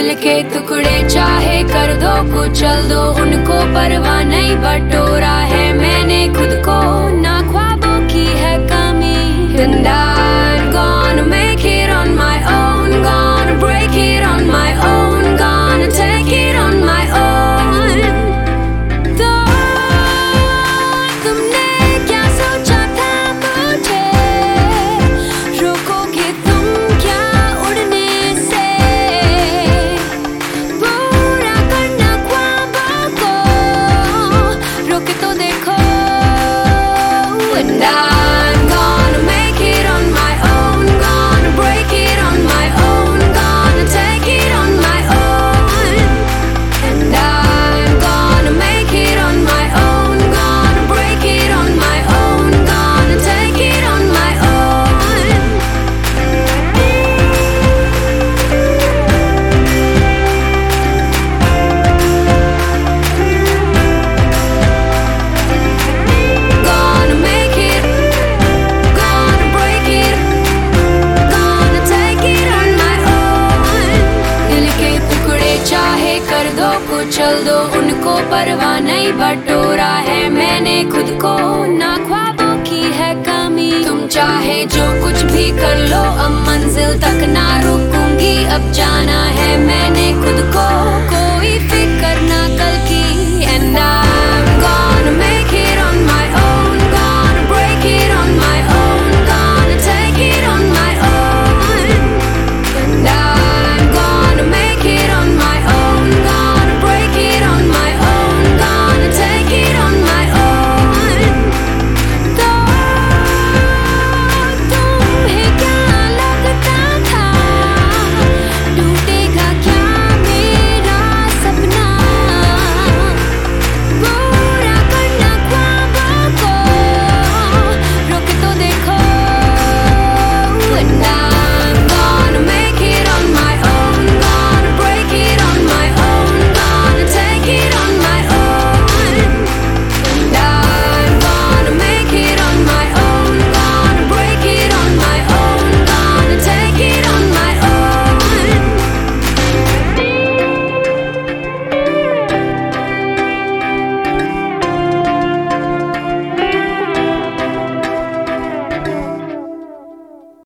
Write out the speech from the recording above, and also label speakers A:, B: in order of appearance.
A: दिल के टुकड़े चाहे कर दो कुचल दो, उनको परवाह नहीं बटोरा है मैंने खुद को, ना ख्वाबों की है कमी। And I'm gonna make it on my own, gonna break it on my own, gonna take it on my own. तो तुमने क्या सोचा था मुझे, रोकोगे तुम क्या उड़ने से, पूरा करना ख्वाबों को, रोके तो देखो। And I'm gonna make it on my own, gonna break it on my own, gonna take it on my own. And I'm gonna make it on my own, gonna break it on my own, gonna take it on my own. Gonna make it, gonna break it, gonna take it on my own. दिल के टुकड़े चाहे कर दो कुचल दो, उनको परवाह नहीं बटोरा है मैंने खुद को, ना ख्वाबों की है कमी। तुम चाहे जो कुछ भी कर लो अब मंजिल